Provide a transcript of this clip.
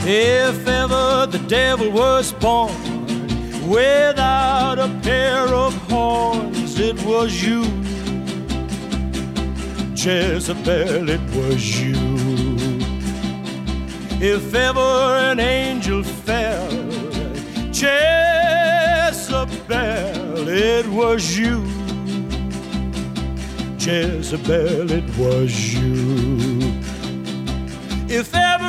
If ever the devil was born without a pair of horns, it was you, Jezebel, it was you. If ever an angel fell, Jezebel, it was you, Jezebel, it was you. If ever